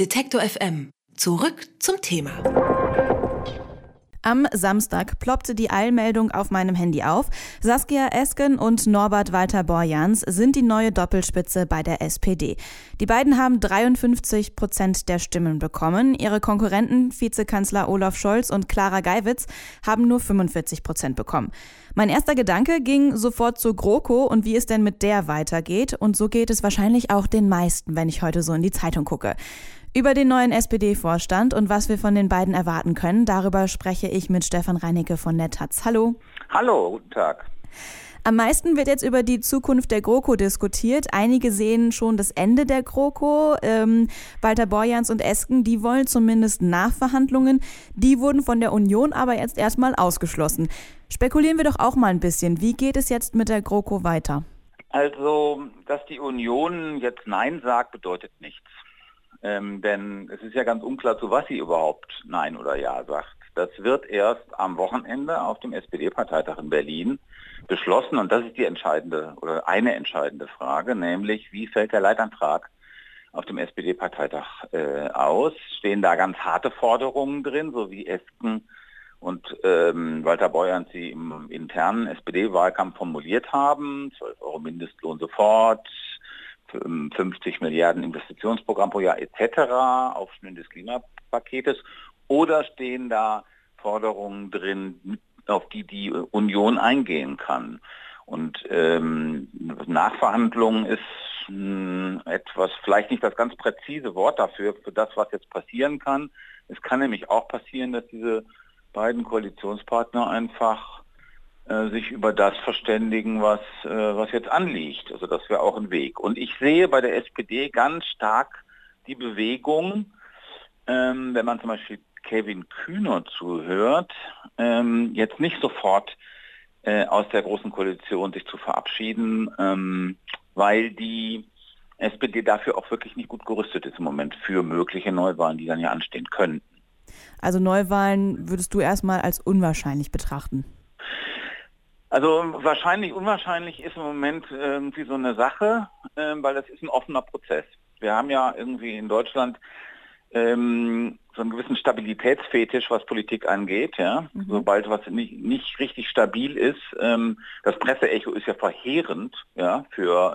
Detektor FM. Zurück zum Thema. Am Samstag ploppte die Eilmeldung auf meinem Handy auf. Saskia Esken und Norbert Walter-Borjans sind die neue Doppelspitze bei der SPD. Die beiden haben 53% der Stimmen bekommen. Ihre Konkurrenten, Vizekanzler Olaf Scholz und Clara Geiwitz, haben nur 45% bekommen. Mein erster Gedanke ging sofort zur GroKo und wie es denn mit der weitergeht. Und so geht es wahrscheinlich auch den meisten, wenn ich heute so in die Zeitung gucke. Über den neuen SPD-Vorstand und was wir von den beiden erwarten können, darüber spreche ich mit Stefan Reinicke von der taz. Hallo. Hallo, guten Tag. Am meisten wird jetzt über die Zukunft der GroKo diskutiert. Einige sehen schon das Ende der GroKo. Walter-Borjans und Esken, die wollen zumindest Nachverhandlungen. Die wurden von der Union aber jetzt erstmal ausgeschlossen. Spekulieren wir doch auch mal ein bisschen. Wie geht es jetzt mit der GroKo weiter? Also, dass die Union jetzt Nein sagt, bedeutet nichts. Denn es ist ja ganz unklar, zu was sie überhaupt Nein oder Ja sagt. Das wird erst am Wochenende auf dem SPD-Parteitag in Berlin beschlossen und das ist die entscheidende oder eine entscheidende Frage, nämlich wie fällt der Leitantrag auf dem SPD-Parteitag aus? Stehen da ganz harte Forderungen drin, so wie Esken und Walter-Borjans sie im internen SPD-Wahlkampf formuliert haben, 12 € Mindestlohn sofort, 50 Milliarden Investitionsprogramm pro Jahr etc. Aufschnüren des Klimapaketes oder stehen da Forderungen drin, auf die die Union eingehen kann? Und Nachverhandlungen ist etwas, vielleicht nicht das ganz präzise Wort dafür, für das, was jetzt passieren kann. Es kann nämlich auch passieren, dass diese beiden Koalitionspartner einfach sich über das verständigen, was jetzt anliegt. Also das wäre auch ein Weg. Und ich sehe bei der SPD ganz stark die Bewegung, wenn man zum Beispiel Kevin Kühnert zuhört, jetzt nicht sofort aus der Großen Koalition sich zu verabschieden, weil die SPD dafür auch wirklich nicht gut gerüstet ist im Moment für mögliche Neuwahlen, die dann ja anstehen könnten. Also Neuwahlen würdest du erstmal als unwahrscheinlich betrachten? Also wahrscheinlich, unwahrscheinlich ist im Moment irgendwie so eine Sache, weil das ist ein offener Prozess. Wir haben ja irgendwie in Deutschland so einen gewissen Stabilitätsfetisch, was Politik angeht. Ja? Sobald was nicht richtig stabil ist, das Presseecho ist ja verheerend, ja, für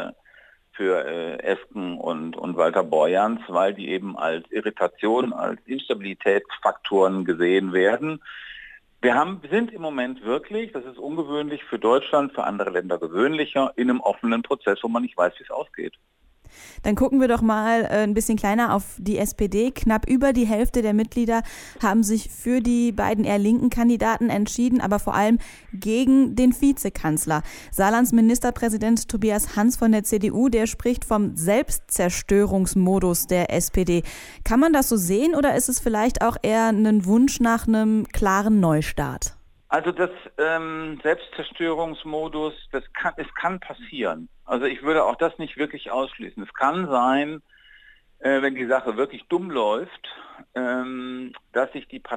Esken und Walter-Borjans, weil die eben als Irritation, als Instabilitätsfaktoren gesehen werden. Wir sind im Moment wirklich, das ist ungewöhnlich für Deutschland, für andere Länder gewöhnlicher, in einem offenen Prozess, wo man nicht weiß, wie es ausgeht. Dann gucken wir doch mal ein bisschen kleiner auf die SPD. Knapp über die Hälfte der Mitglieder haben sich für die beiden eher linken Kandidaten entschieden, aber vor allem gegen den Vizekanzler. Saarlands Ministerpräsident Tobias Hans von der CDU, der spricht vom Selbstzerstörungsmodus der SPD. Kann man das so sehen oder ist es vielleicht auch eher ein Wunsch nach einem klaren Neustart? Also das Selbstzerstörungsmodus, es kann passieren. Also ich würde auch das nicht wirklich ausschließen. Es kann sein, wenn die Sache wirklich dumm läuft, dass sich die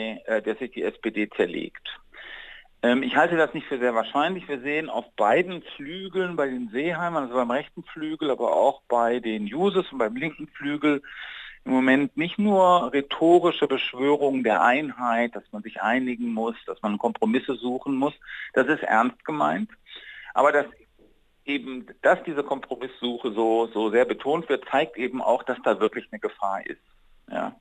SPD zerlegt. Ich halte das nicht für sehr wahrscheinlich. Wir sehen auf beiden Flügeln, bei den Seeheimern, also beim rechten Flügel, aber auch bei den Jusos und beim linken Flügel, im Moment nicht nur rhetorische Beschwörungen der Einheit, dass man sich einigen muss, dass man Kompromisse suchen muss, das ist ernst gemeint. Aber dass diese Kompromisssuche so sehr betont wird, zeigt eben auch, dass da wirklich eine Gefahr ist. Ja.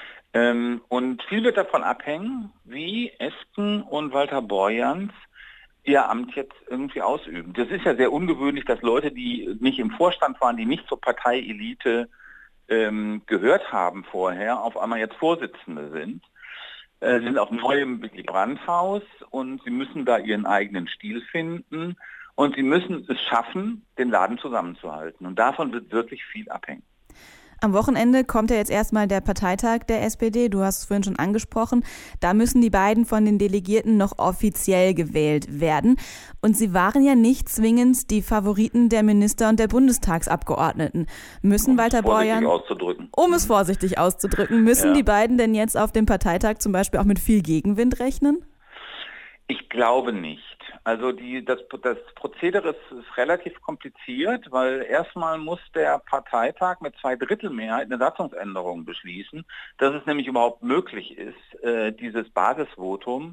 Und viel wird davon abhängen, wie Esken und Walter-Borjans ihr Amt jetzt irgendwie ausüben. Das ist ja sehr ungewöhnlich, dass Leute, die nicht im Vorstand waren, die nicht zur Parteielite gehört haben vorher, auf einmal jetzt Vorsitzende sind auch neu im Brandhaus und sie müssen da ihren eigenen Stil finden und sie müssen es schaffen, den Laden zusammenzuhalten. Und davon wird wirklich viel abhängen. Am Wochenende kommt ja jetzt erstmal der Parteitag der SPD, du hast es vorhin schon angesprochen. Da müssen die beiden von den Delegierten noch offiziell gewählt werden. Und sie waren ja nicht zwingend die Favoriten der Minister und der Bundestagsabgeordneten. Müssen Walter-Borjans, um es vorsichtig auszudrücken, müssen die beiden denn jetzt auf dem Parteitag zum Beispiel auch mit viel Gegenwind rechnen? Ich glaube nicht. Also das Prozedere ist relativ kompliziert, weil erstmal muss der Parteitag mit 2/3 Mehrheit eine Satzungsänderung beschließen, dass es nämlich überhaupt möglich ist, dieses Basisvotum,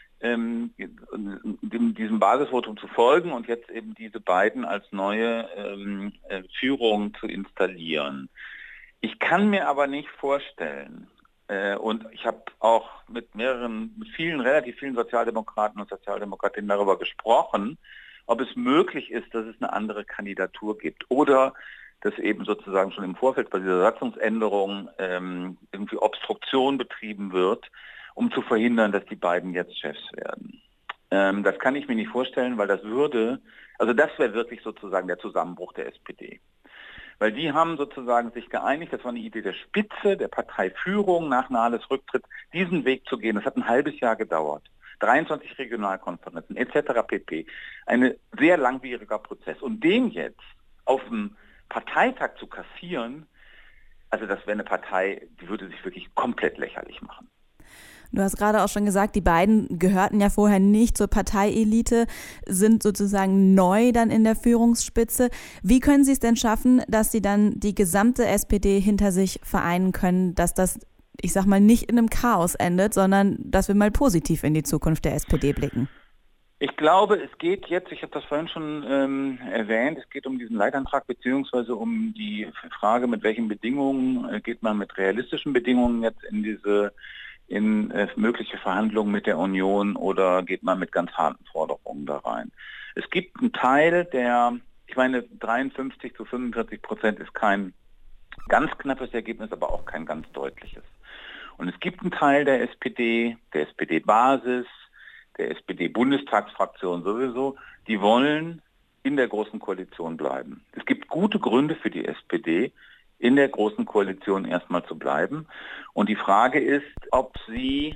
diesem Basisvotum zu folgen und jetzt eben diese beiden als neue Führung zu installieren. Ich kann mir aber nicht vorstellen, und ich habe auch mit relativ vielen Sozialdemokraten und Sozialdemokratinnen darüber gesprochen, ob es möglich ist, dass es eine andere Kandidatur gibt oder dass eben sozusagen schon im Vorfeld bei dieser Satzungsänderung irgendwie Obstruktion betrieben wird, um zu verhindern, dass die beiden jetzt Chefs werden. Das kann ich mir nicht vorstellen, weil das wäre wirklich sozusagen der Zusammenbruch der SPD. Weil die haben sozusagen sich geeinigt, das war eine Idee der Spitze, der Parteiführung nach Nahles Rücktritt, diesen Weg zu gehen. Das hat ein halbes Jahr gedauert. 23 Regionalkonferenzen etc. pp. Ein sehr langwieriger Prozess. Und den jetzt auf dem Parteitag zu kassieren, also das wäre eine Partei, die würde sich wirklich komplett lächerlich machen. Du hast gerade auch schon gesagt, die beiden gehörten ja vorher nicht zur Parteielite, sind sozusagen neu dann in der Führungsspitze. Wie können Sie es denn schaffen, dass Sie dann die gesamte SPD hinter sich vereinen können, dass das, ich sag mal, nicht in einem Chaos endet, sondern dass wir mal positiv in die Zukunft der SPD blicken? Ich glaube, es geht jetzt, ich habe das vorhin schon erwähnt, es geht um diesen Leitantrag beziehungsweise um die Frage, mit welchen Bedingungen geht man mit realistischen Bedingungen jetzt in mögliche Verhandlungen mit der Union oder geht man mit ganz harten Forderungen da rein. Es gibt einen Teil, 53-45% ist kein ganz knappes Ergebnis, aber auch kein ganz deutliches. Und es gibt einen Teil der SPD-Basis, der SPD-Bundestagsfraktion sowieso, die wollen in der Großen Koalition bleiben. Es gibt gute Gründe für die SPD, in der Großen Koalition erstmal zu bleiben. Und die Frage ist, ob sie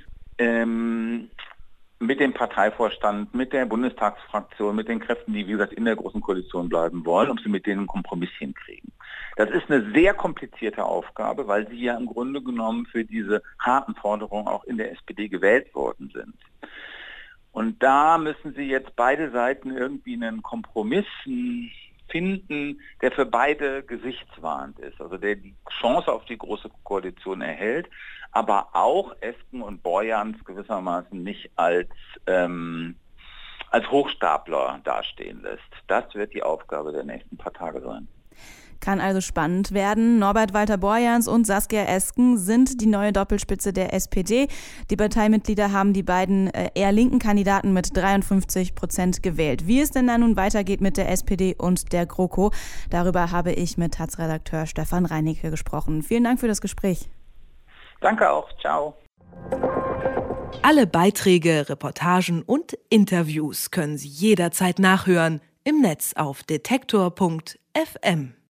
mit dem Parteivorstand, mit der Bundestagsfraktion, mit den Kräften, die, wie gesagt, in der Großen Koalition bleiben wollen, ob sie mit denen einen Kompromiss hinkriegen. Das ist eine sehr komplizierte Aufgabe, weil sie ja im Grunde genommen für diese harten Forderungen auch in der SPD gewählt worden sind. Und da müssen sie jetzt beide Seiten irgendwie einen Kompromiss finden, der für beide gesichtswahrend ist, also der die Chance auf die Große Koalition erhält, aber auch Esken und Borjans gewissermaßen nicht als Hochstapler dastehen lässt. Das wird die Aufgabe der nächsten paar Tage sein. Kann also spannend werden. Norbert Walter Borjans und Saskia Esken sind die neue Doppelspitze der SPD. Die Parteimitglieder haben die beiden eher linken Kandidaten mit 53% gewählt. Wie es denn da nun weitergeht mit der SPD und der GroKo, darüber habe ich mit Taz-Redakteur Stefan Reinicke gesprochen. Vielen Dank für das Gespräch. Danke auch. Ciao. Alle Beiträge, Reportagen und Interviews können Sie jederzeit nachhören im Netz auf detektor.fm.